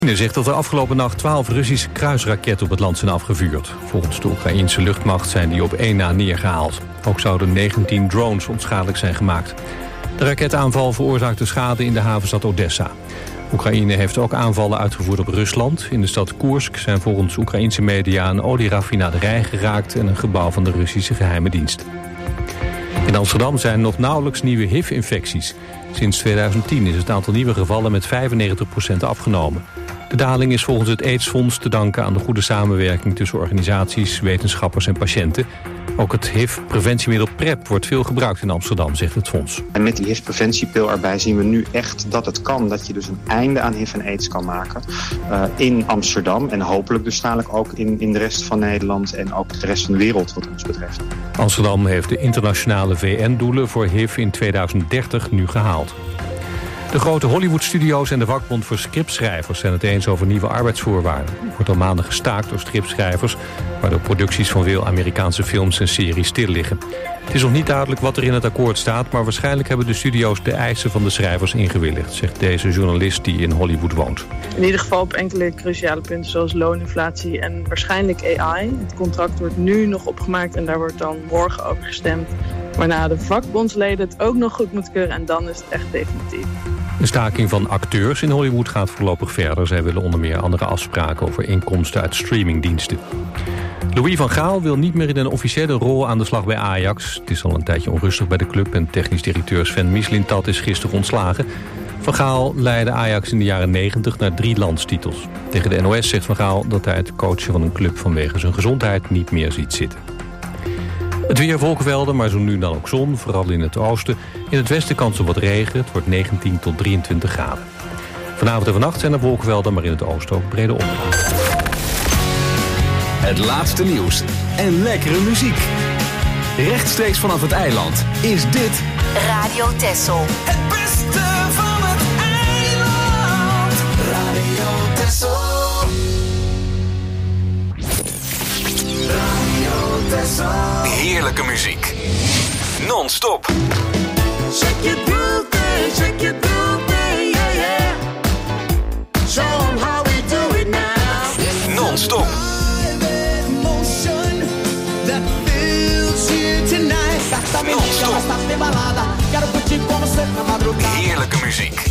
Oekraïne zegt dat er afgelopen nacht 12 Russische kruisraketten op het land zijn afgevuurd. Volgens de Oekraïense luchtmacht zijn die op één na neergehaald. Ook zouden 19 drones onschadelijk zijn gemaakt. De raketaanval veroorzaakte schade in de havenstad Odessa. Oekraïne heeft ook aanvallen uitgevoerd op Rusland. In de stad Koersk zijn volgens Oekraïense media een olieraffinaderij geraakt en een gebouw van de Russische geheime dienst. In Amsterdam zijn nog nauwelijks nieuwe HIV-infecties. Sinds 2010 is het aantal nieuwe gevallen met 95% afgenomen. De daling is volgens het AIDS-fonds te danken aan de goede samenwerking tussen organisaties, wetenschappers en patiënten. Ook het HIV-preventiemiddel PrEP wordt veel gebruikt in Amsterdam, zegt het fonds. En met die HIV-preventiepil erbij zien we nu echt dat het kan. Dat je dus een einde aan HIV en AIDS kan maken in Amsterdam. En hopelijk dus dadelijk ook in de rest van Nederland en ook de rest van de wereld wat ons betreft. Amsterdam heeft de internationale VN-doelen voor HIV in 2030 nu gehaald. De grote Hollywood-studio's en de vakbond voor scriptschrijvers zijn het eens over nieuwe arbeidsvoorwaarden. Er wordt al maanden gestaakt door scriptschrijvers, waardoor producties van veel Amerikaanse films en series stil liggen. Het is nog niet duidelijk wat er in het akkoord staat, maar waarschijnlijk hebben de studio's de eisen van de schrijvers ingewilligd, zegt deze journalist die in Hollywood woont. In ieder geval op enkele cruciale punten zoals looninflatie en waarschijnlijk AI. Het contract wordt nu nog opgemaakt en daar wordt dan morgen over gestemd. Waarna de vakbondsleden het ook nog goed moeten keuren en dan is het echt definitief. De staking van acteurs in Hollywood gaat voorlopig verder. Zij willen onder meer andere afspraken over inkomsten uit streamingdiensten. Louis van Gaal wil niet meer in een officiële rol aan de slag bij Ajax. Het is al een tijdje onrustig bij de club en technisch directeur Sven Mislintat is gisteren ontslagen. Van Gaal leidde Ajax in de jaren 90 naar 3 landstitels. Tegen de NOS zegt Van Gaal dat hij het coachen van een club vanwege zijn gezondheid niet meer ziet zitten. Het weer, wolkenvelden, maar zo nu dan ook zon, vooral in het oosten. In het westen kans op wat regen, het wordt 19 tot 23 graden. Vanavond en vannacht zijn er wolkenvelden, maar in het oosten ook brede opklaringen. Het laatste nieuws en lekkere muziek. Rechtstreeks vanaf het eiland is dit Radio Texel. Het beste van het eiland. Radio Texel. heerlijke muziek. Non-stop. Shake your groove, shake your groove, yeah, yeah. Show 'em how we do it now. Non-stop. Emotion that fills you tonight. Non-stop. Heerlijke muziek.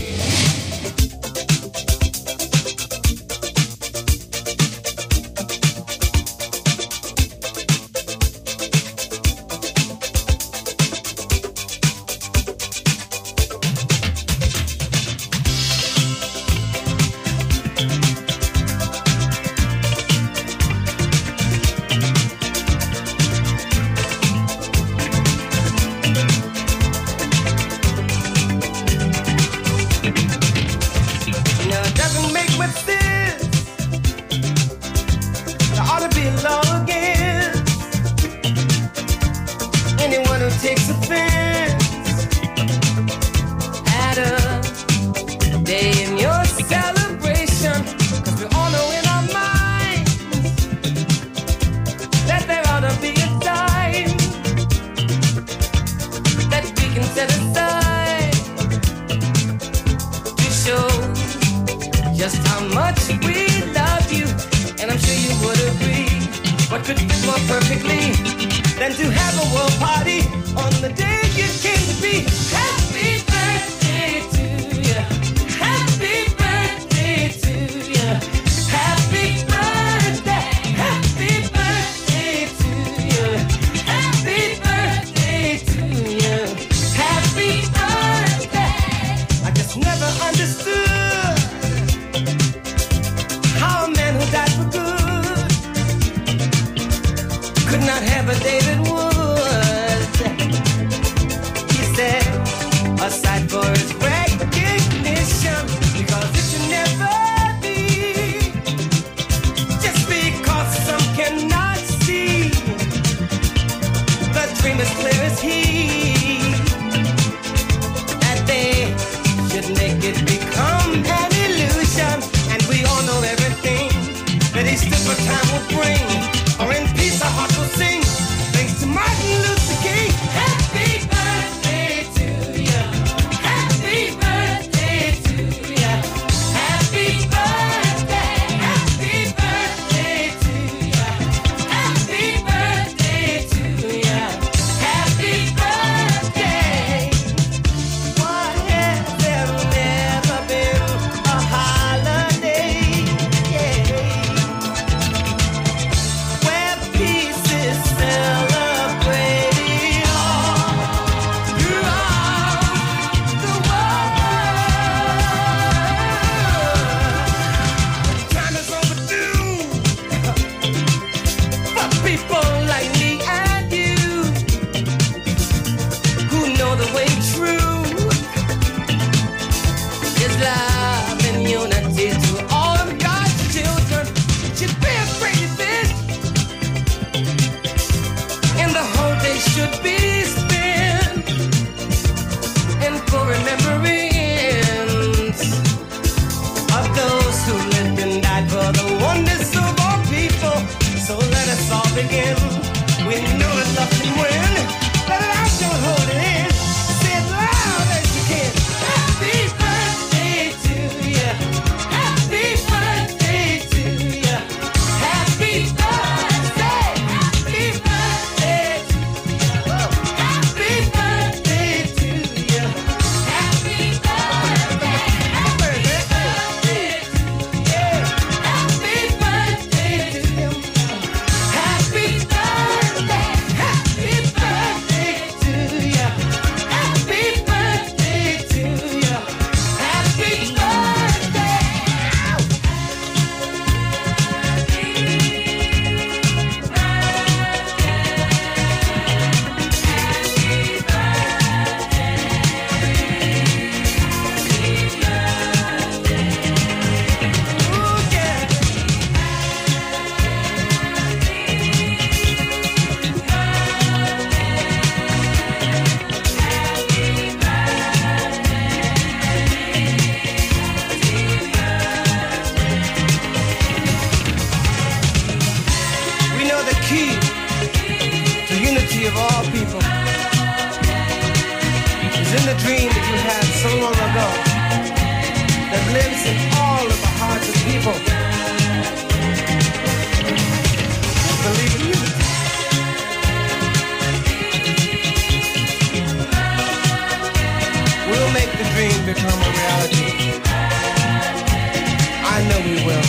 will.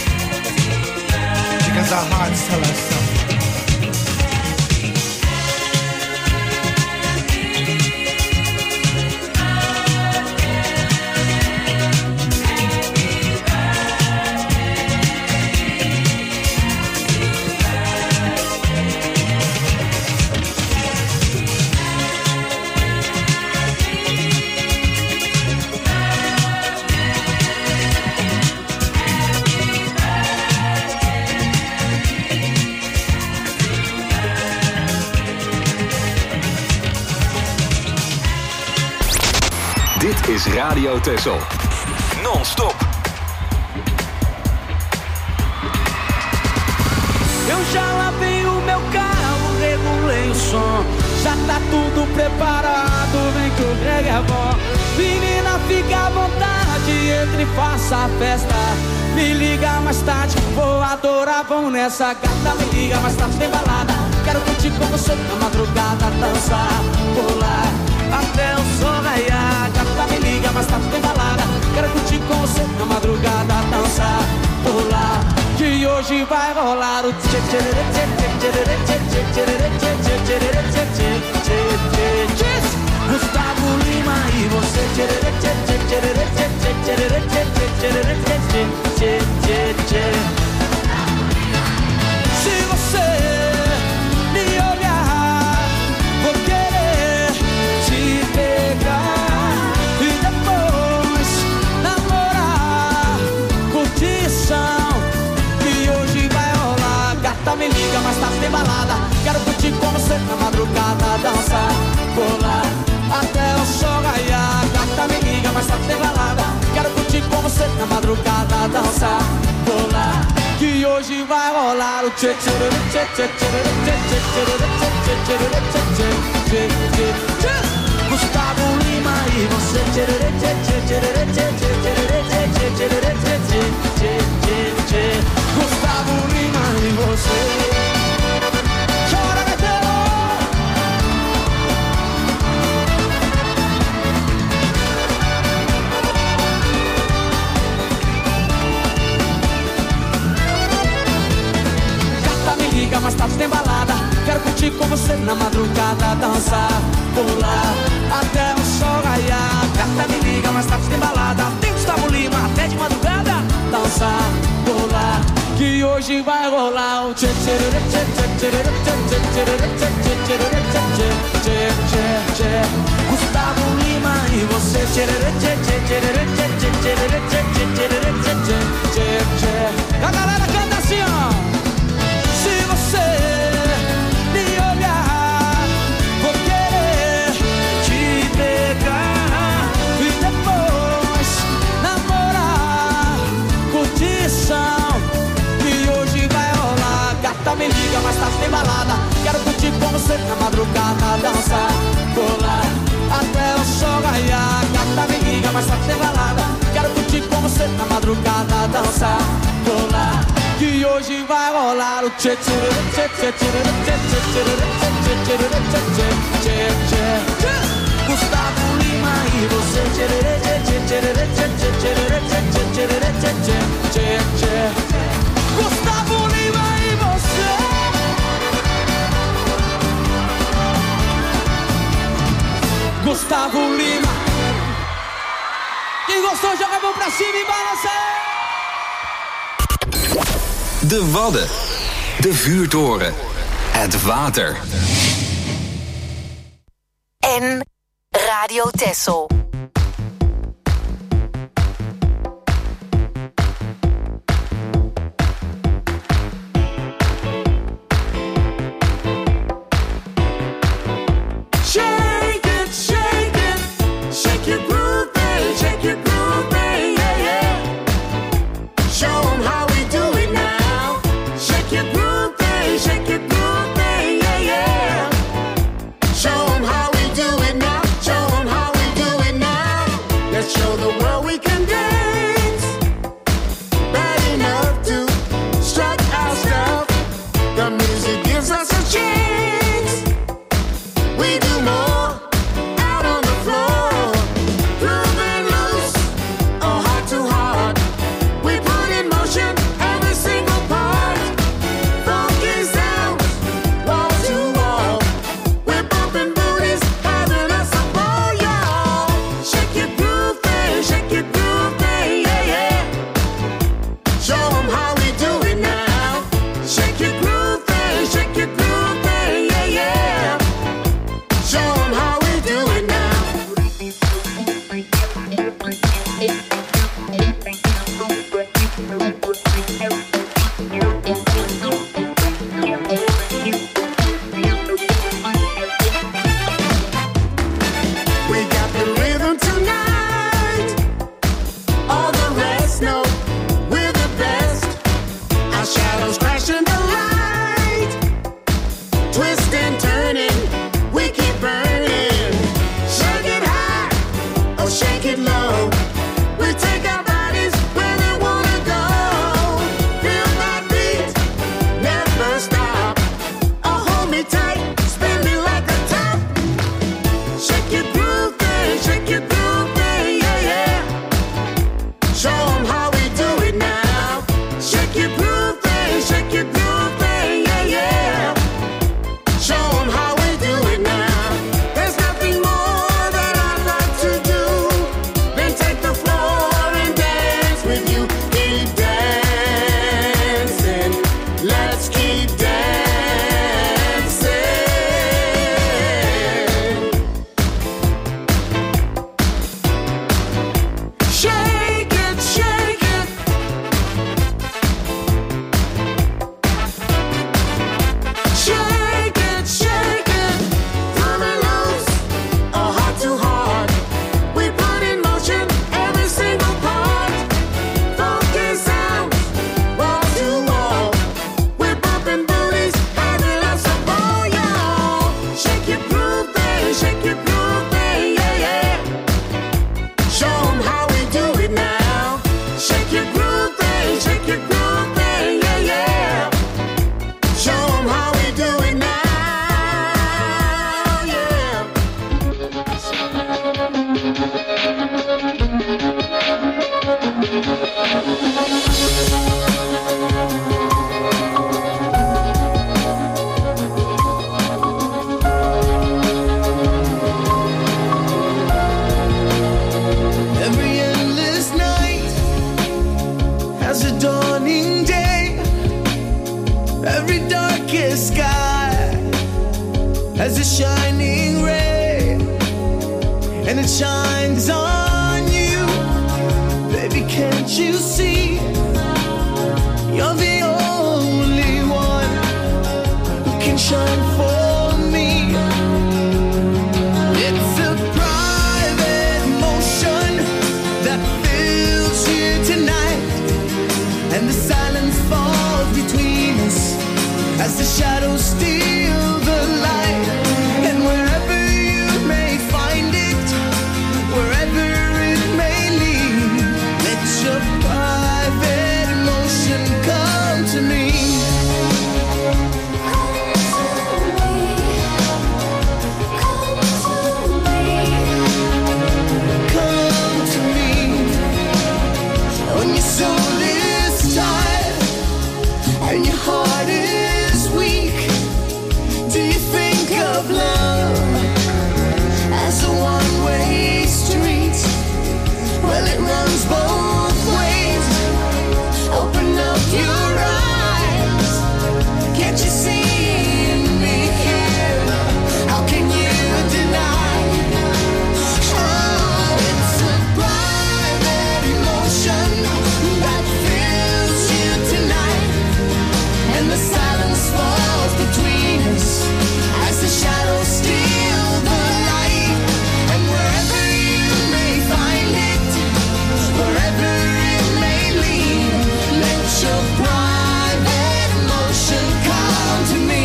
Because our hearts tell us so. Dit is Radio Texel. Non-stop. Eu já lavei o meu carro, regulei o som. Já tá tudo preparado, vem que o Greg é bom. Menina, fica à vontade, entre e faça a festa. Me liga mais tarde, vou adorar, vamos nessa gata. Me liga mais tarde, tem balada. Quero curtir com você na madrugada, dançar, pular até o sol raiar. Gata, me liga mais tarde, tem balada. Quero curtir com você na madrugada, dançar, pular. Que hoje vai rolar o tchê tchê tchê tchê tchê tchê tchê tchê tchê tchê tchê. Gustavo Lima e você tchê tchê tchê tchê tchê tchê tchê tchê tchê tchê. Se você me olhar, vou querer te pegar e depois namorar, curtição. Que hoje vai rolar. Gata, me liga, mas tá sem balada. Quero curtir com você na madrugada, dançar, pular até o sol raiar. Gata, me liga, mas tá sem balada. Quero curtir com você na madrugada, dançar, pular. Que hoje vai rolar o tchê tchê tchê tchê tchê tchê tchê tchê tchê. Gustavo Lima e você tchê tchê tchê tchê tchê tchê tchê tchê tchê. Gustavo Lima e você. Chora, Betelo! Liga, mas tá tem balada. Quero curtir com você na madrugada, dançar, pular até o sol raiar. Gata, me liga, mas tá tem balada. Tem Gustavo Lima até de madrugada, dançar, pular. Que hoje vai rolar o tchê tchê tchê tchê tchê tchê tchê tchê tchê tchê. Gustavo Lima e você tchê tchê tchê tchê tchê tchê tchê tchê. A galera canta assim, ó. Se você me olhar, vou querer te pegar e depois namorar, curtição. Que hoje vai rolar. Gata, me liga, mas tá sem balada. Quero curtir com você na madrugada, dançar, pular até o sol raiar. Gata, me liga, mas tá sem balada. Quero curtir com você na madrugada, dançar, pular. Que hoje vai rolar o tchê tchê tchê tchê tchê tchê tchê tchê tchê. Gustavo Lima e você tchê tchê tchê tchê tchê tchê tchê. Gustavo Lima e você. Gustavo Lima. Quem gostou, joga a mão pra cima e balança. De Wadden, de vuurtoren, het water. En Radio Texel. Shake it, shake it, shake your groove, babe, shake your groove, babe, yeah, yeah. Show 'em how we do it now. Shake your groove, babe, shake your groove, babe, yeah, yeah. Show 'em how we do it now. Show 'em how we do it now. Let's show the world we can dance. Bad enough to strut our stuff. The music gives us a chance. We do more out on the floor. Grooving loose, oh heart to heart. We put in motion. Every darkest sky has a shining ray, and it shines on you. Baby, can't you see? You're the only one who can shine for me. It's a private motion that fills you tonight, and the silence falls between us as the shadows steal the light. And wherever you may find it, wherever it may lead, let your private emotion come to me. Come to me. When your soul is tired and your heart is weak, do you think of love as a one-way street? Well, it runs both ways. Open up your eyes. Can't you see me here? How can you deny? Oh, it's a private emotion that fills you tonight, and the silence falls between us as the shadows steal the light. And wherever you may find it, wherever it may lead, let your private emotion come to me.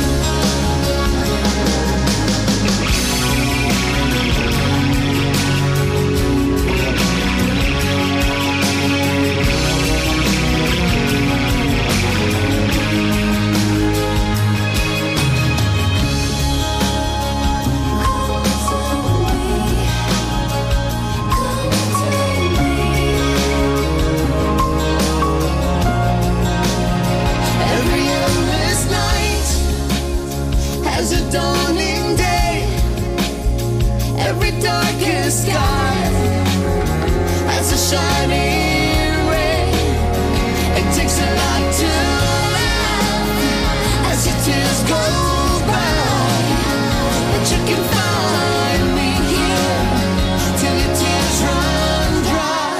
Every endless night has a dawning day. Every darkest sky has a shining ray. It takes a lot to laugh as your tears go by, but you can find me here till your tears run dry.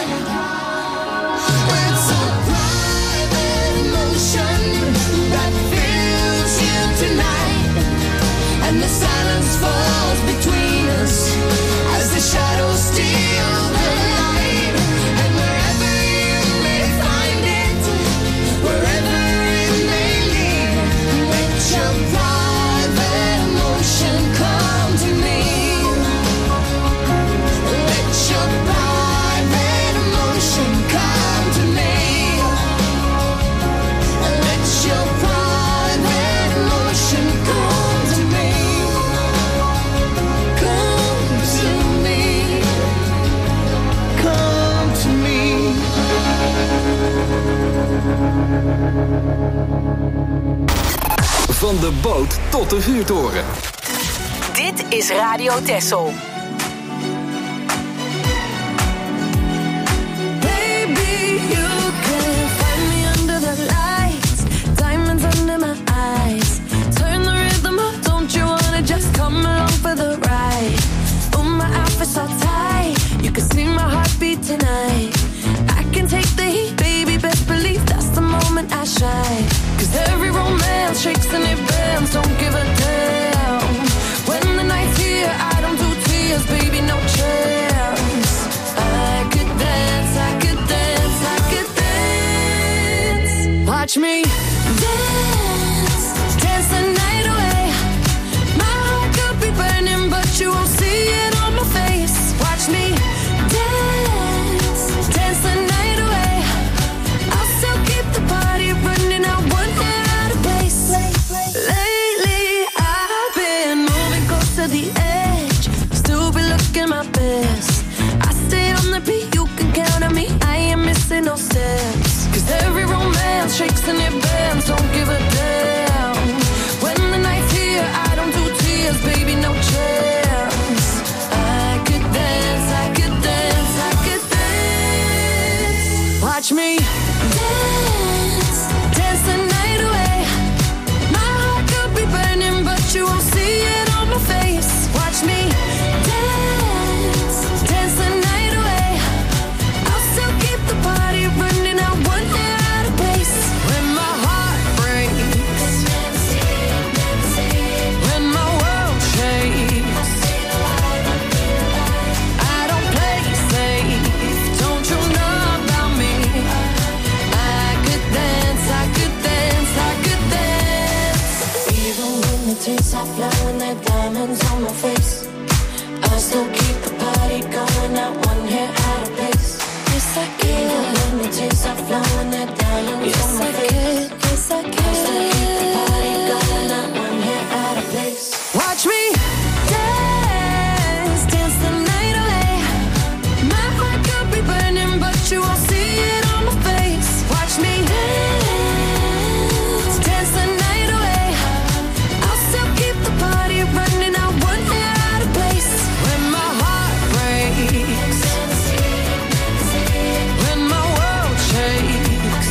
It's a private emotion that fills you tonight, and the silence falls between us as the shadows steal the light. And wherever you may find it, wherever it may lead, let your private emotion come to me. Let your private emotion come to me. Let your private emotion come to me. Come to me. Come to me. Van de boot tot de vuurtoren. Dit is Radio Texel. Baby, you can find me under the lights, diamonds under my eyes. Turn the rhythm up, don't you wanna just come along for the ride? Oh, my outfit's so tight, you can see my heartbeat tonight. I can take the heat, baby, best believe that's the moment I shine. 'Cause every romance shakes and it bends, don't give a damn. When the night's here, I don't do tears, baby, no chance. I could dance, I could dance, I could dance. Watch me dance, dance the night away. My heart could be burning, but you won't see it on my face. Watch me dance, dance the night away. I'll still keep the party running, I won't get out of place. Lately, I've been moving close to the edge, still be looking my best. I stay on the beat, you can count on me, I ain't missing no steps. 'Cause every romance shakes and it bends, don't give a damn. Yes, I could. Yes, I could. Keep the party going, not one hair out of place. Watch me dance, dance the night away. My heart could be burning, but you won't see it on my face. Watch me dance, dance the night away. I'll still keep the party running, not one hair out of place. When my heart breaks, when my world shakes,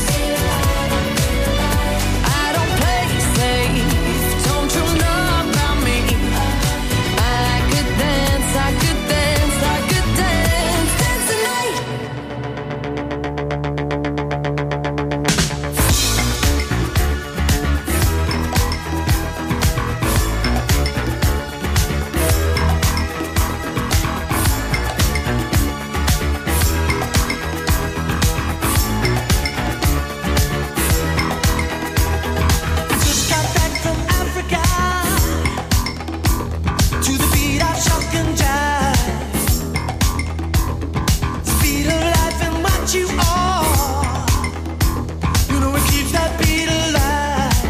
I don't play safe. Don't you know about me? I could dance, I could dance, I could dance, dance the night. Just got back from Africa to the beat of shock and jive. Speed of life and what you are, you know it keeps that beat alive.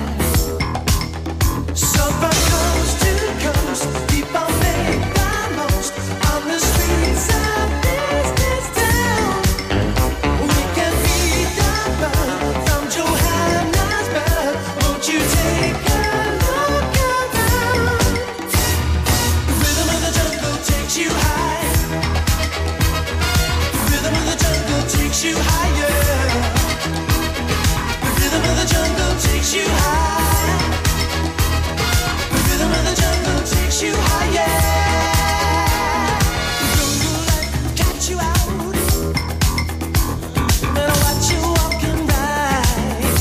So from coast to coast, people make the most on the streets of this town. We can beat the buzz from Johannesburg. Won't you take a look around? The rhythm of the jungle takes you high. The rhythm of the jungle takes you higher. The rhythm of the jungle takes you high. The rhythm of the jungle takes you higher. The jungle life catch you out. Better watch you walking right.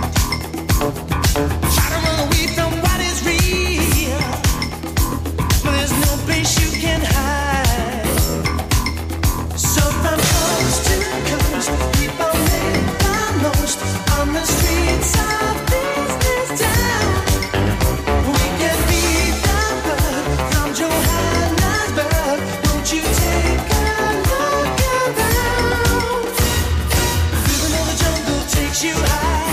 Try to run away from what is real, but there's no place you can hide. So from coast to coast, people make the most on the streets of this town. We can beat the buzz from Johannesburg. Won't you take a look around? The rhythm of the jungle takes you high.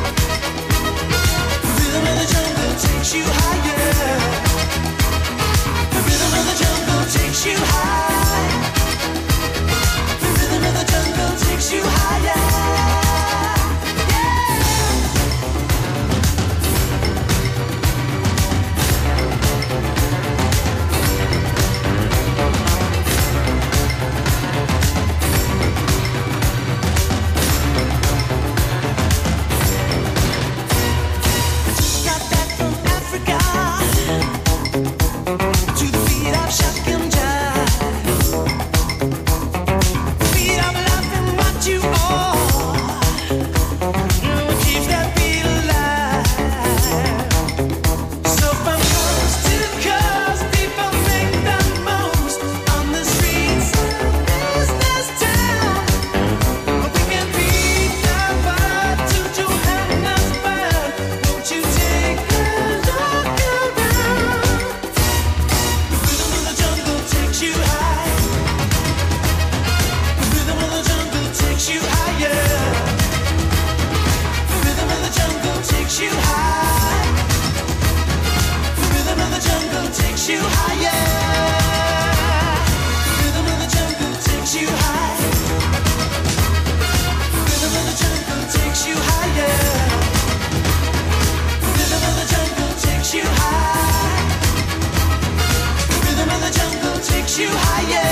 The rhythm of the jungle takes you higher. The rhythm of the jungle takes you high. The rhythm of the jungle takes you higher. Got back from Africa to the beat of shock and jive. Beat of life and what you are, you know it keeps that beat alive. So from coast to coast, people make the most on the streets of this town. We can beat the buzz to Johannesburg. Won't you take a look around? The rhythm of the jungle takes you high. The rhythm of the jungle takes you higher. The rhythm of the jungle takes you high. The rhythm of the jungle takes you higher. The rhythm of the jungle takes you high. The rhythm of the jungle takes you higher. The rhythm of the jungle takes you high. The rhythm of the jungle takes you higher.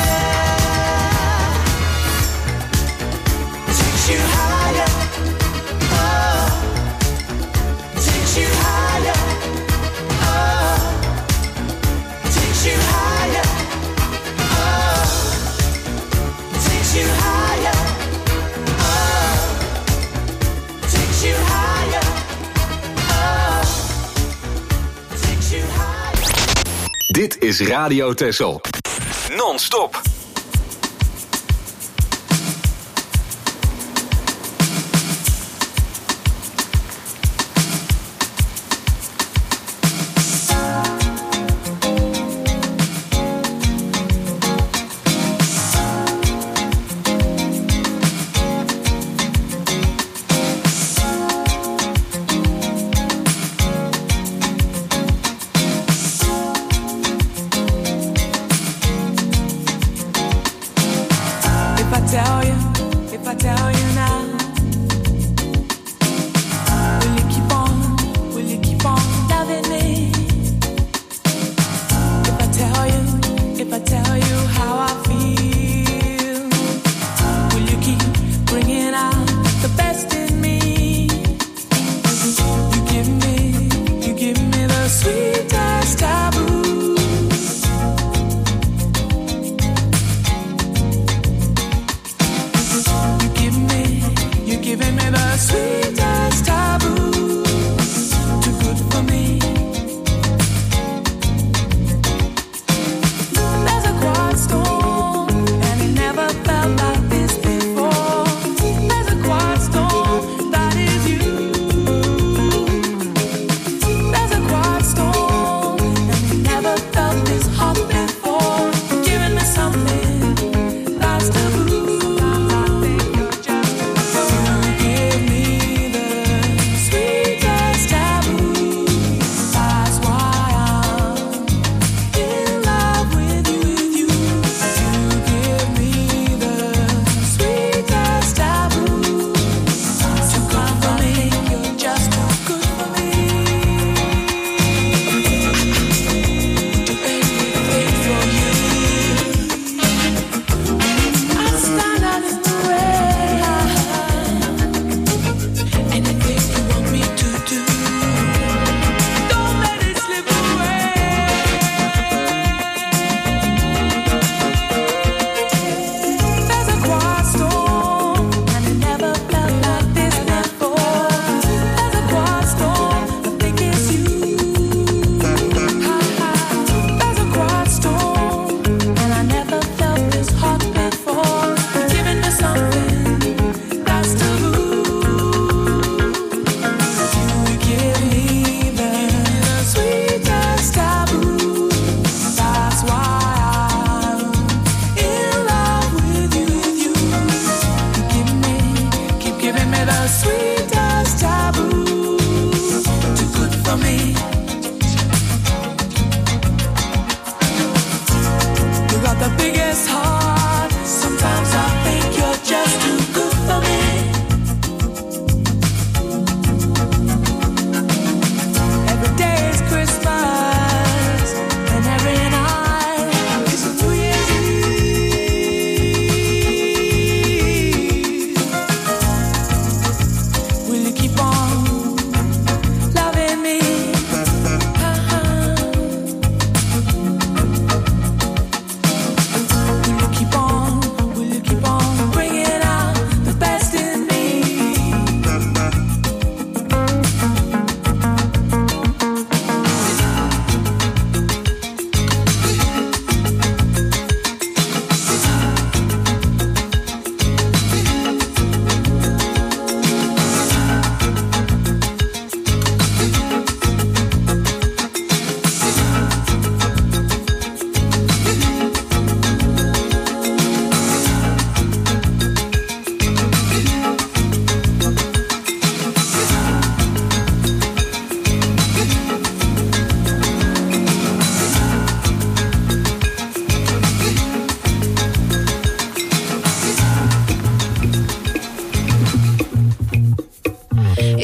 Takes you higher. Oh, takes you higher. Oh, takes you higher. Oh, takes you higher. Oh, takes you higher. Oh, takes you higher. Dit is Radio Texel. Non-stop.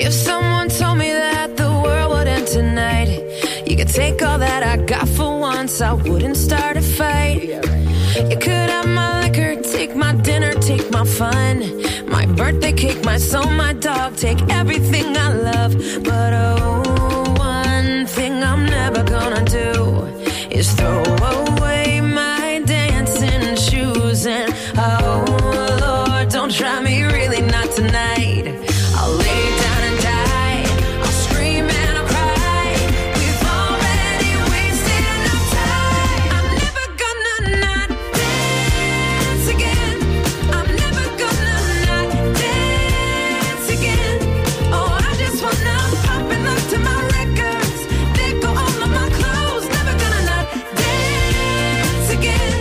If someone told me that the world would end tonight, you could take all that I got for once, I wouldn't start a fight. You could have my liquor, take my dinner, take my fun, my birthday cake, my soul, my dog, take everything I love. But oh, one thing I'm never gonna do is throw away my dancing shoes. And oh Lord, don't try me, really not tonight. I'll lay down and die, I'll scream and I'll cry. We've already wasted enough time. I'm never gonna not dance again. I'm never gonna not dance again. Oh, I just wanna pop and look to my records. They go all of my clothes. Never gonna not dance again.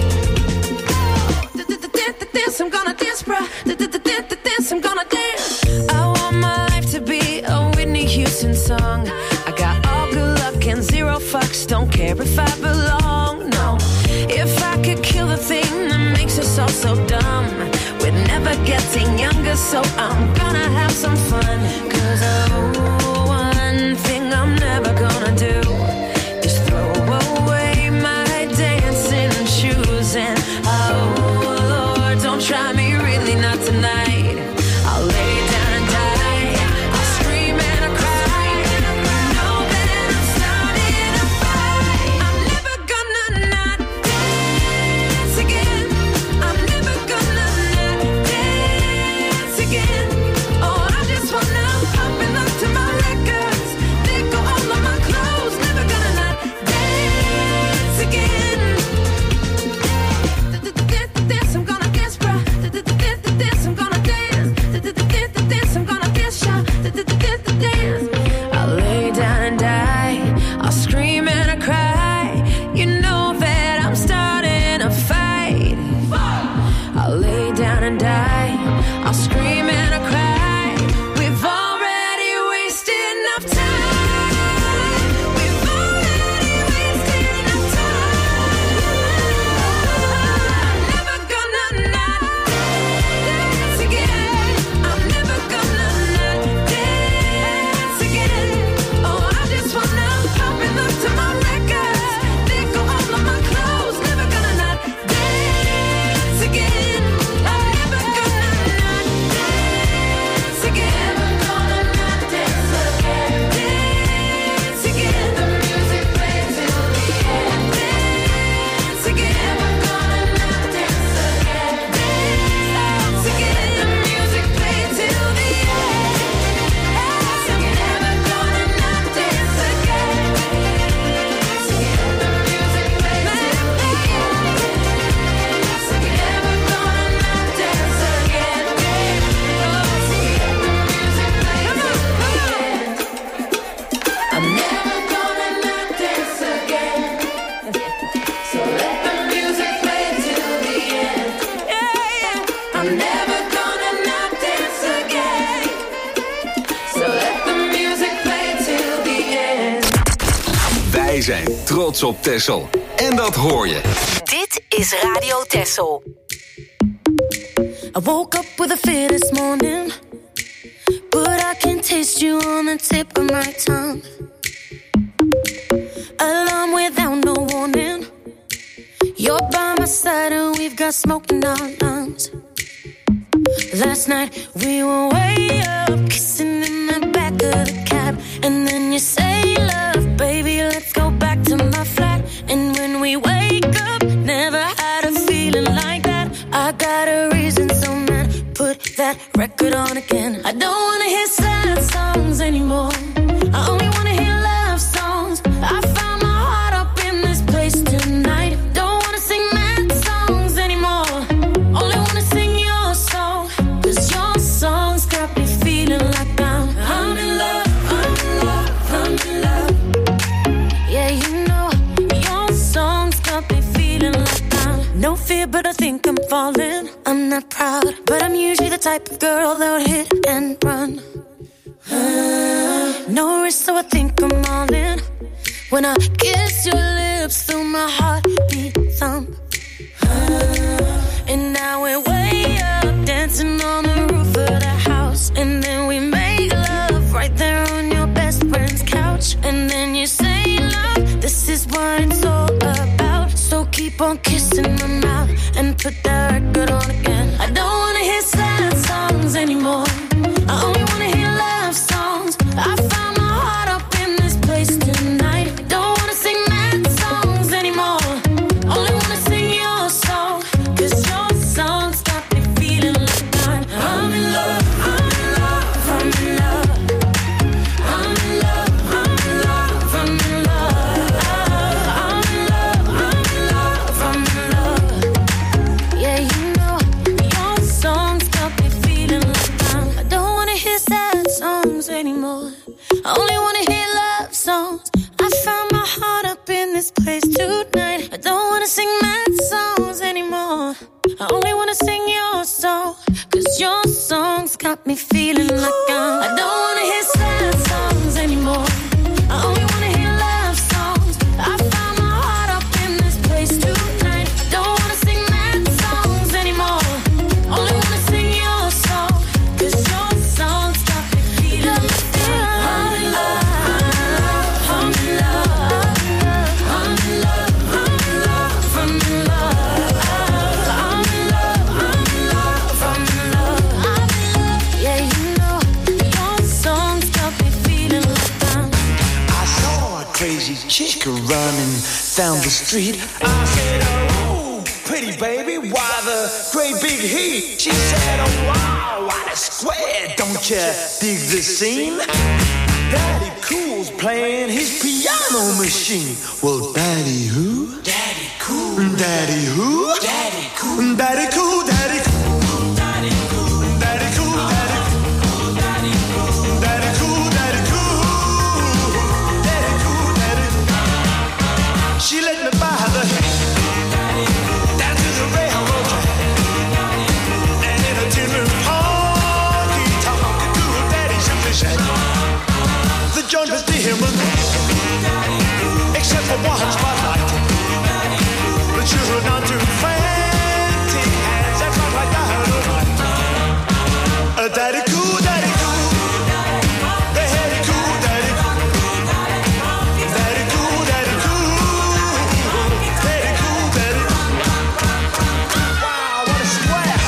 Dance, I'm gonna dance, bruh. Dance, I'm gonna dance. I want my life to be a Whitney Houston song. I got all good luck and zero fucks. Don't care if I belong, no. If I could kill the thing that makes us all so dumb, we're never getting younger, so I'm gonna have some fun. 'Cause oh, one thing I'm never gonna do is throw away my dancing shoes. And oh Lord, don't try me, really not tonight. I'll lay down and die, I'll scream and I'll cry. Know that I'm starting a fight. I'm never gonna not dance again. I'm never gonna not dance again. Oh, I just wanna pop and look to my records. They go all of my clothes. Never gonna not dance again. Dance, I'm gonna dance, bruh. Dance, I'm gonna dance. Dance, I'm gonna dance, y'all. Dance. I'll lay down and die, I'll scream and I cry. You know that I'm starting a fight. I'll lay down and die, I'll scream and I cry. We've already wasted enough time. We've already wasted enough time. I'm never gonna not dance again. I'm never gonna not dance again. Oh, I just wanna pop and look to my records. They go all of my clothes. Never gonna not dance again. I'm never gonna not dance again. Never gonna not dance again. Dance again. The music plays till the end. Dance again. Never gonna not dance again. Dance again. The music plays till the end. I'm never gonna not dance again. Dance again. The music plays till the end. Never gonna not dance again. Dance again. The music plays till the end. I'm never gonna not dance again. So let the music play till the end. I'm never gonna not dance again. So let the music play till the end. Wij zijn trots op Texel. En dat hoor je. Dit is Radio Texel. I woke up with a fear this morning, but I can taste you on the tip of my tongue. Alarm without no warning. You're by my side and we've got smoke in our lungs. Last night we were way up, kissing in the back of the cab. And then you say, love, baby, let's go back to my flat. And when we wake up, never had a feeling like that. I got a reason, so man, put that record on again. I don't wanna hear sad songs anymore. I only wanna hear love songs. I found my heart up in this place tonight. Don't wanna sing mad songs anymore. Only wanna sing your song. 'Cause your songs got me feeling like I'm in love, I'm in love, I'm in love. Yeah, you know, your songs got me feeling like no fear, but I think I'm falling. I'm not proud, but I'm usually the type of girl that would hit and run. No risk, so I think I'm all in. When I kiss your lips through my heartbeat thump. And now we're way up, dancing on the roof of the house. And then we make love keep on kissing my mouth and put that record on again. I don't wanna hear sad songs anymore. I only wanna hear love songs. I found my heart up in this place tonight. I don't wanna sing mad songs anymore. Only wanna sing your song, 'cause your songs got me feeling like I'm in love, I'm in love, I'm in love. I'm in love, I'm in love, I'm in love. I'm in love, I'm in love, I'm in love. Yeah, you know, your songs got me feeling like I don't wanna hear sad songs anymore. I only wanna hear love songs. I found my heart up in this place tonight. I don't wanna sing mad songs anymore. I only wanna sing your song, 'cause your songs got me feeling like I don't wanna hear sad songs anymore. I only wanna hear love songs. I found my heart up in this place tonight. I don't wanna sing mad songs anymore. Only wanna sing your song, 'cause your songs got me feeling like I'm in love, I'm in love, I'm in love, I'm in love, I'm in love, I'm in love, I'm in love, I'm in love, I'm in love. Yeah, you know, your songs got me feeling like I saw a crazy chick running down the street. I said, oh, pretty baby, why the great big heat? She said, oh, wow, what a square, don't you dig the scene? Daddy Cool's playing his piano machine. Well, Daddy who? Daddy Cool. Daddy who? Daddy Cool. Daddy Cool, Daddy Cool. Daddy Cool. Daddy Cool, Daddy Cool. Daddy Cool. Daddy Cool, Daddy Cool. Daddy Cool, Daddy Cool. She let me buy the down to the railroad track. And in a tin honky tonk cool daddy simply said, the joint was dim, except for one spotlight. The children on two frantic hands, that's not like that. Daddy cool, daddy cool. The heady cool, daddy cool. Daddy cool, daddy cool. Daddy cool, daddy cool. Wow, what a square.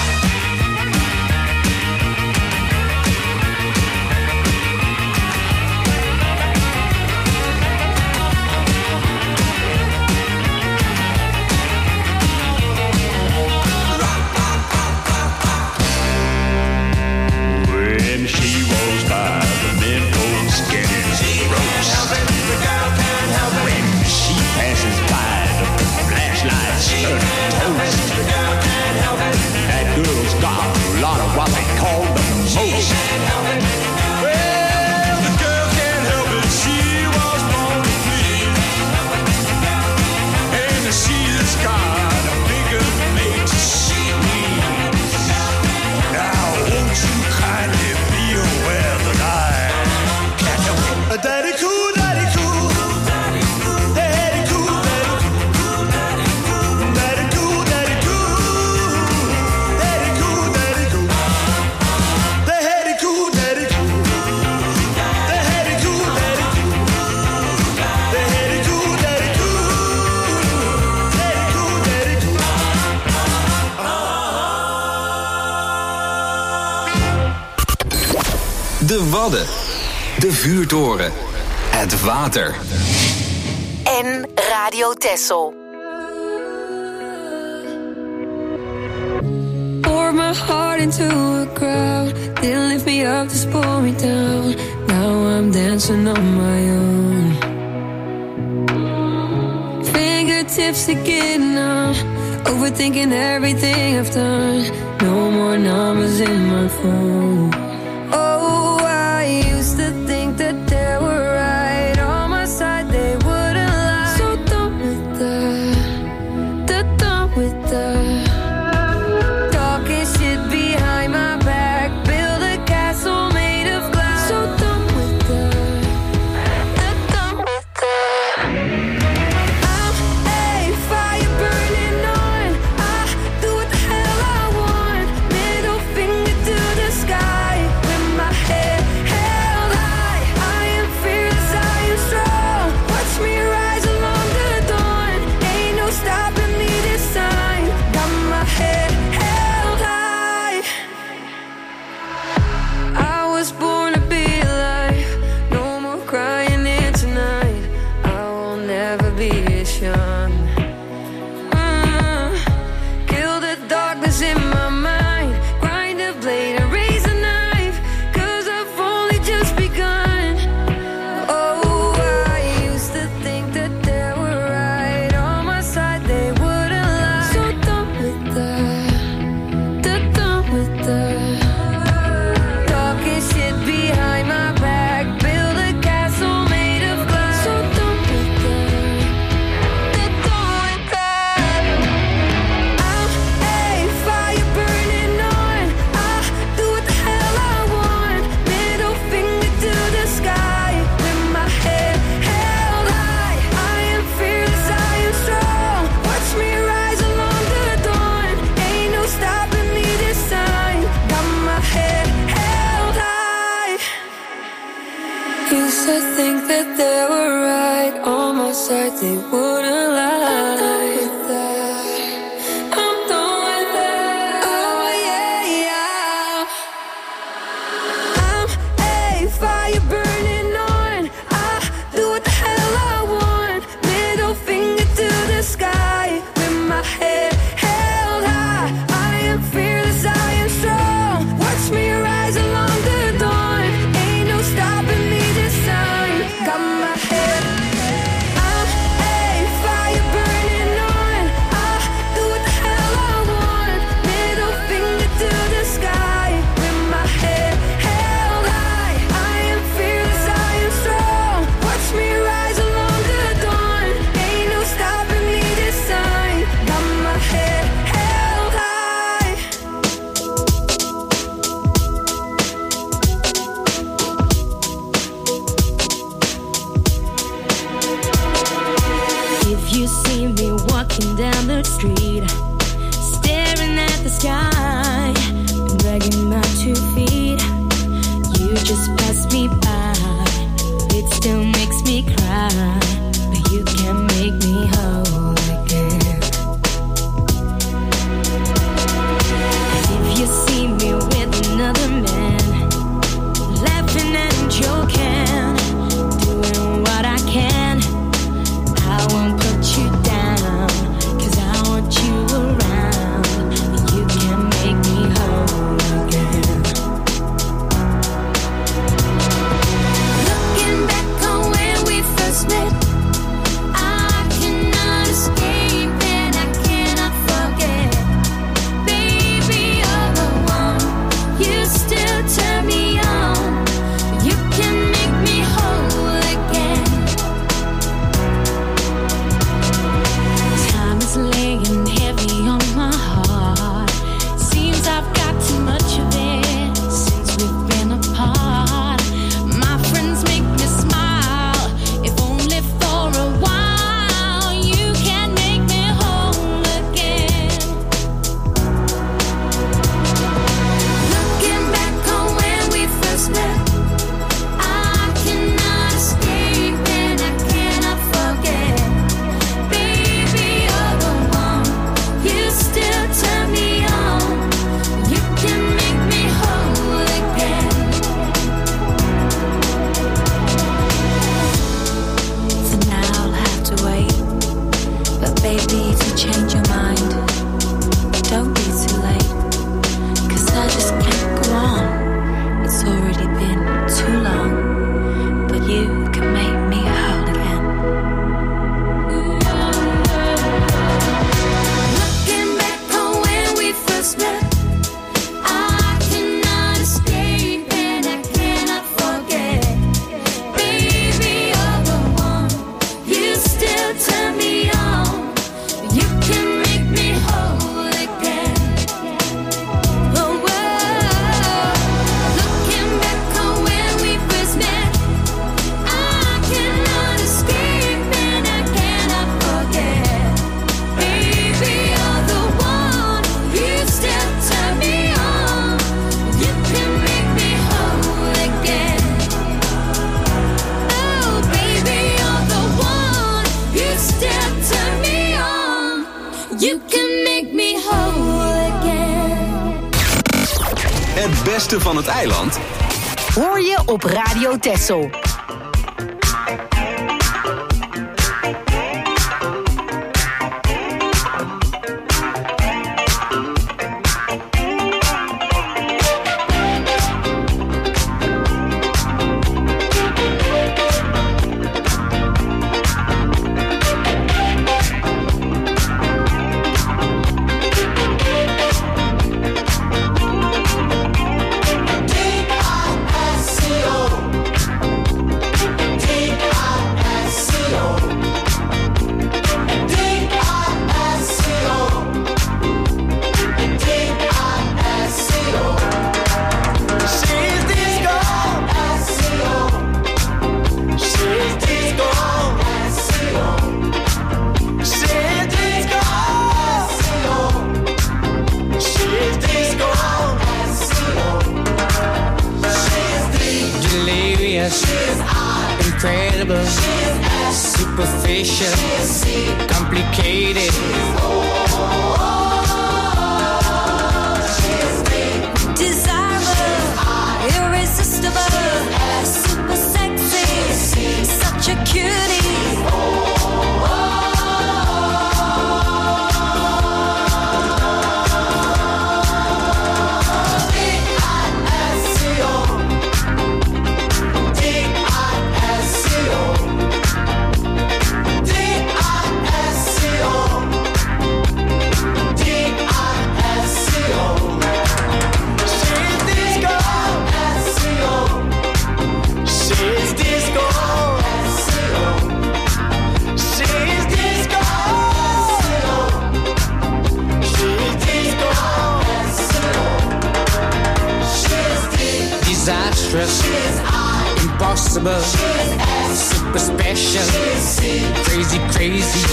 When she rolls by, the men folks getting ropes. When she passes by, the flashlights turn toast. That girl's got a lot of what they call the most. Well, the girl can't help it, she was born to flee. And she's got a bigger mate to see me. Now, won't you kindly be aware that I can't help it? Daddy cool, daddy cool. Daddy cool, daddy cool. Daddy cool, daddy cool. Daddy cool, daddy cool. Daddy cool, daddy cool. Daddy cool, daddy cool. Daddy cool, daddy cool. Daddy cool, daddy cool. De Wadden. De Vuurtoren. Het water. En Radio Texel. Poured my heart into a crowd. Didn't lift me up, just pull me down. Now I'm dancing on my own. Fingertips are getting numb. Overthinking everything I've done. No more numbers in my phone. Oh, I used to think that they were right on my side. They wouldn't lie. So done with that. Done with that. Talking shit behind my back. Build a castle made of glass. So done with that. Done with that. I'm a fire burning on. I do what the hell I want. Middle finger to the sky. Used to think that they were right on my side, they wouldn't lie. I'm done with that. Oh yeah, yeah. I'm a fire burning on. I do what the hell I want. Middle finger to the sky with my head held high. I am fearless, I am strong. Watch me rise along the dawn. Ain't no stopping me this time. Got my head. I'm a fire burning on. I do what the hell I want. Middle finger to the sky with my head held high. I am fearless, I am strong. Watch me rise along the dawn. Ain't no stopping me this time. Got my head held high. If you see me walking down the street, staring at the sky, dragging my 2 feet, you just pass me by. It still makes me cry, but you can make me whole again. If you see me with another man, laughing and joking, doing what I can, I won't put you down, 'cause I want you around. You can make me whole again. Looking back on when we first met, I cannot escape and I cannot forget. Baby, you're the one. You still turn me on. You can make me whole again. Time is laying heavy on my heart. Seems I've got too much of it since we've been apart. My friends make me smile, if only for a while. You can make me whole again. Looking back on when we first met, I cannot escape and I cannot forget. Baby, you're the one. You still turn me on. You can make me whole again. For now I'll have to wait, but baby, if you change your mind, don't be too late, 'cause I just can't go on. It's already been too long, but you can make me whole again. Looking back on when we first met, I cannot escape and I cannot forget. Baby, you're the one. You still turn me on. You can make me whole again. Oh, whoa. Looking back on when we first met, I cannot escape and I cannot forget. Baby, you're the one. You still turn me on. You can make me whole again. Oh, baby, you're the one. You still turn me on. You can make me whole again. Het beste van het eiland Hoor je op Radio Texel. D-I-S-C-O. genius, incredible, superficial, complicated. Desirable, irresistible, super sexy, such a cutie. Disastrous, impossible, super special, crazy, crazy.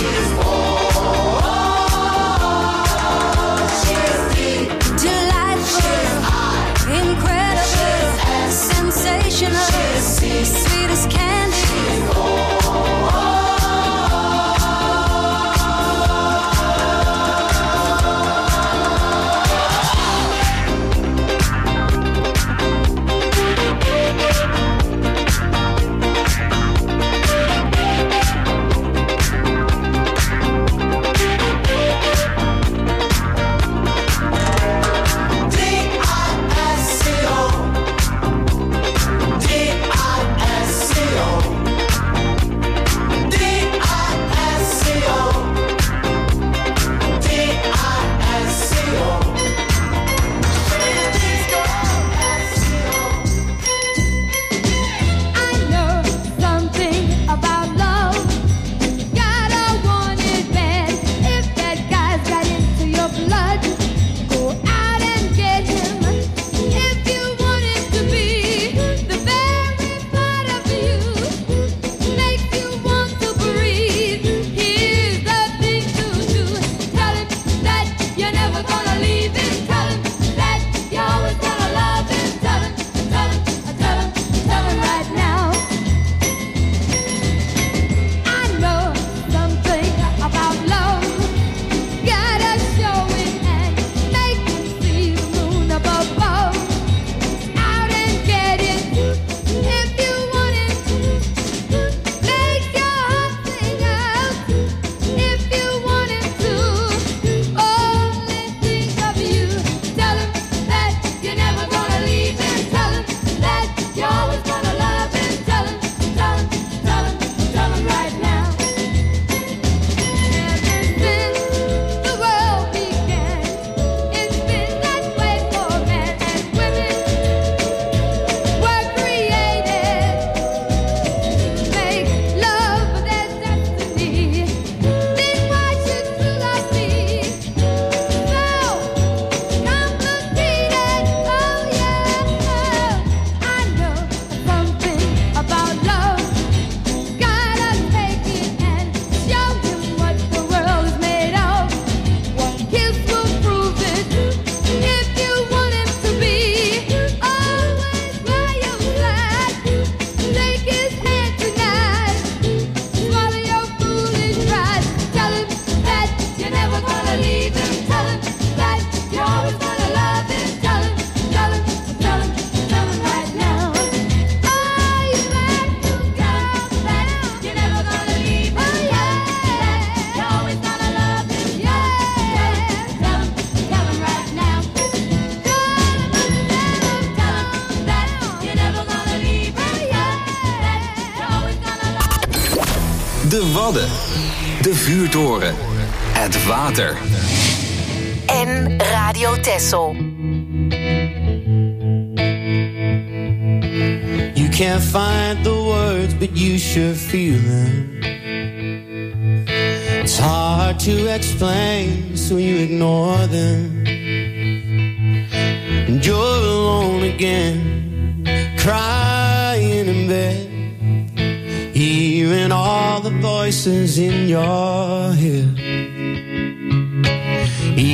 Delightful, incredible, sensational, sweet as candy. De Wadden, de vuurtoren, het water. En Radio Texel. You can't find the words, but you sure feel them. It's hard to explain, so you ignore them. And you're alone again, crying in bed, hearing all the voices in your head.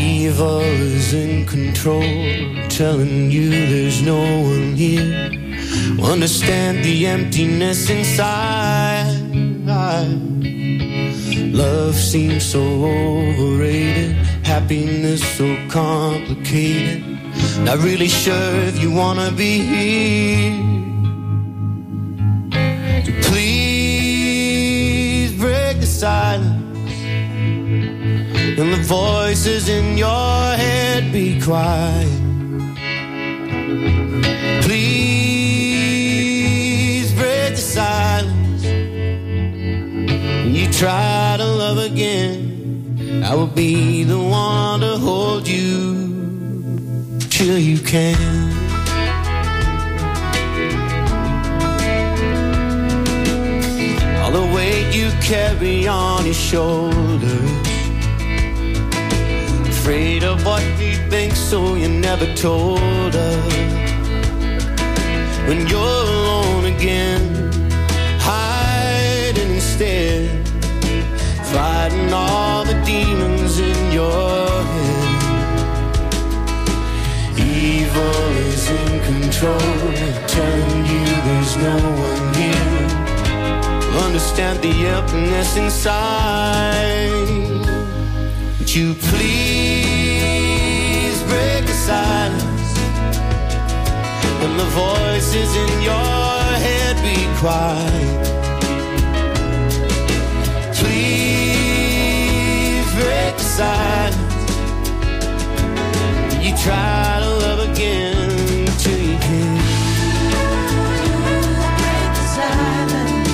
Evil is in control, telling you there's no one here understand the emptiness inside. Love seems so overrated, happiness so complicated. Not really sure if you wanna be here. So please break the silence, and the voices in your head be quiet. Please break the silence. When you try to love again, I will be the one to hold you till you can. All the weight you carry on your shoulders, afraid of what you think, so you never told us. When you're alone again, hiding instead, fighting all the demons in your head. Evil is in control, telling you there's no one here. Understand the emptiness inside. Would you please break the silence, and the voices in your head be quiet. Please break the silence. You try to love again till you can. Break the silence.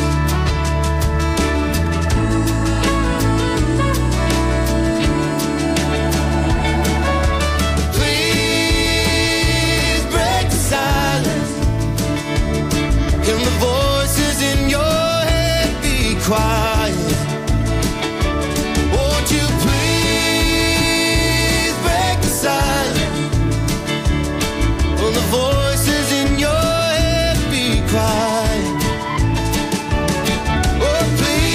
Please break the silence, and the voices in your head be quiet. Won't you please break the silence? When the voices in your head be quiet. Oh,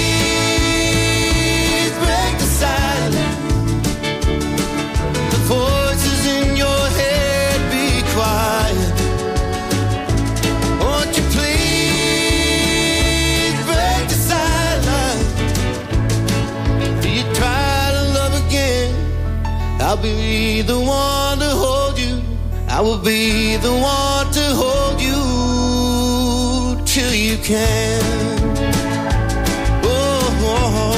please break the silence. The voices in your head be quiet. Won't you please break the silence? You try to love again, I'll be the one to hold you. I will be the one to hold you till you can. Oh, oh,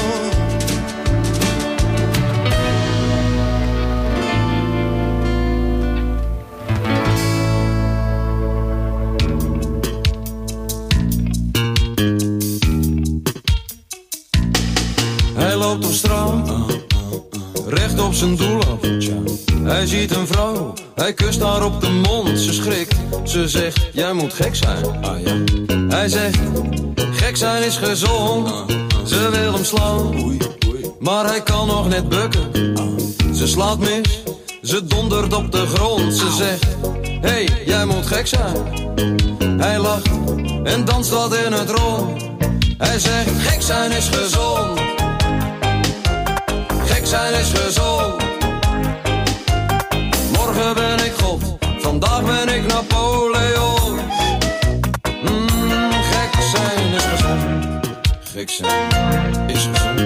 Hij loopt op straat, recht op zijn doel af. Hij ziet een vrouw, hij kust haar op de mond. Ze schrikt, ze zegt, jij moet gek zijn. Hij zegt, gek zijn is gezond. Ze wil hem slaan, maar hij kan nog net bukken. Ze slaat mis, ze dondert op de grond. Ze zegt, hey, jij moet gek zijn. Hij lacht en danst wat in het rond. Hij zegt, gek zijn is gezond. Gek zijn is gezond. Morgen ben ik God, vandaag ben ik Napoleon. Gek zijn is gezond. Gek zijn is gezond.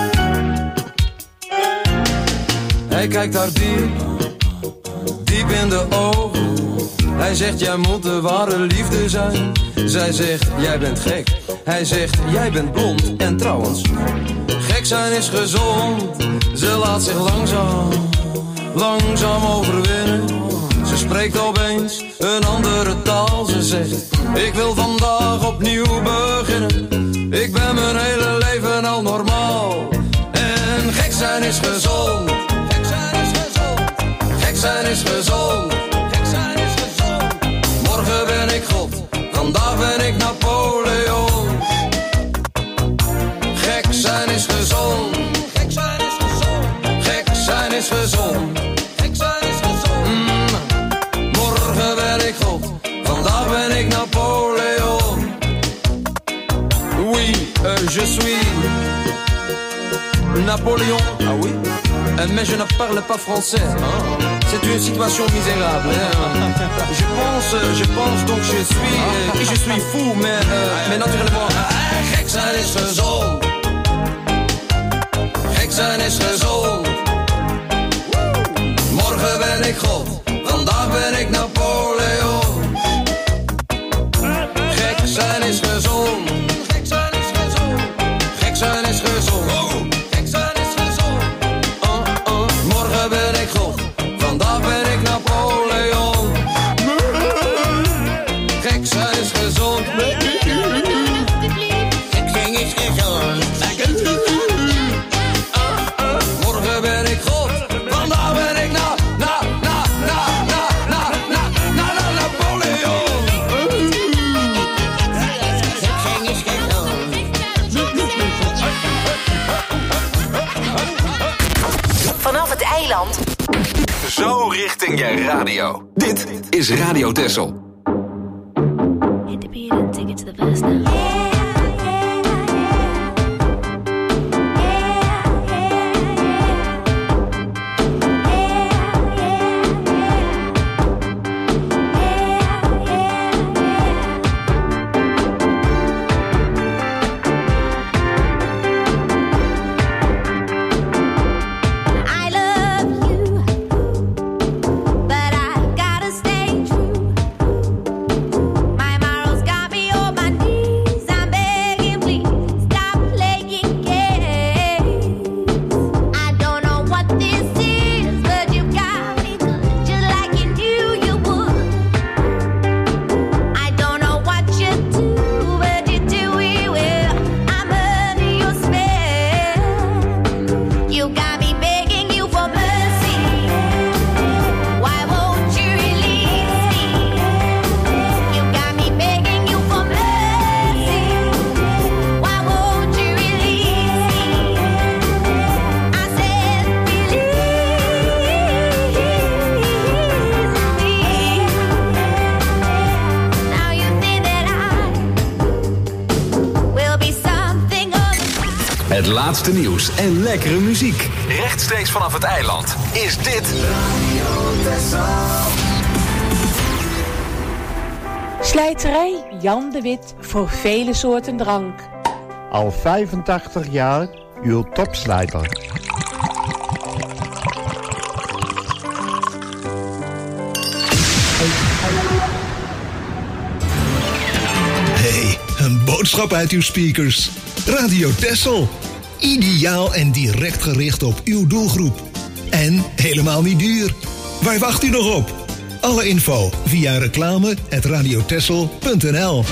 Hij kijkt haar diep in de ogen. Hij zegt, jij moet de ware liefde zijn. Zij zegt, jij bent gek. Hij zegt, jij bent blond. En trouwens, gek zijn is gezond. Ze laat zich langzaam overwinnen. Ze spreekt opeens een andere taal. Ze zegt, ik wil vandaag opnieuw beginnen. Ik ben mijn hele leven al normaal. En gek zijn is gezond. Gek zijn is gezond. Gek zijn is gezond. Gek zijn is gezond. Morgen ben ik God, vandaag ben ik Napoleon. Gek zijn is gezond. Gek zijn is gezond. Gek zijn is gezond. Gek zijn is gezond. Morgen ben ik God, vandaag ben ik Napoleon. Oui, je suis. Napoléon, ah oui, mais je ne parle pas français. C'est une situation misérable. Je pense donc je suis fou, mais naturellement. Gek zijn is gezond. Gek zijn is gezond. Morgen ben ik God, vandaag ben ik Napoleon. Gek zijn is gezond. Gek zijn is gezond. Gek zijn is gezond. Gek zijn is gezond. Morgen ben ik God, vandaag ben ik Napoleon. Gek zijn is gezond. Gek zijn is gezond. Morgen ben ik God, vandaag ben ik Napoleon. Gek zijn is gezond. Vanaf het eiland. Zo richting je radio. Dit is Radio Texel. Hit the beat and take it to the verse now. I love you, but I gotta stay true. My morals got me on my knees. I'm begging, please stop playing games. I don't know what this is, but you got me good, just like you knew you would. I don't know what you do, but you do it well. I'm under your spell. You got me begging you for mercy. Why won't you release me? You got me begging you for mercy. Why won't you release me? I said release me. Now you think that I will be something other. Het laatste nieuws en lekkere muziek. Rechtstreeks vanaf het eiland is dit Slijterij Jan de Wit voor vele soorten drank. Al 85 jaar uw topslijter. Hey, een boodschap uit uw speakers. Radio Texel. Ideaal en direct gericht op uw doelgroep. En helemaal niet duur. Waar wacht u nog op? Alle info via reclame@radiotexel.nl.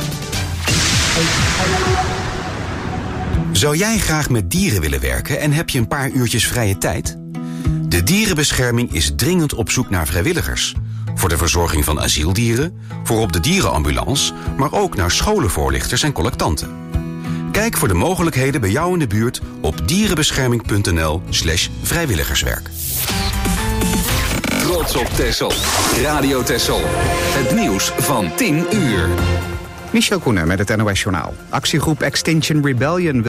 Zou jij graag met dieren willen werken en heb je een paar uurtjes vrije tijd? De dierenbescherming is dringend op zoek naar vrijwilligers. Voor de verzorging van asieldieren, voor op de dierenambulance, maar ook naar scholenvoorlichters en collectanten. Kijk voor de mogelijkheden bij jou in de buurt op dierenbescherming.nl/vrijwilligerswerk. Trots op Texel. Radio Texel. Het nieuws van 10 uur. Michel Koenen met het NOS Journaal. Actiegroep Extinction Rebellion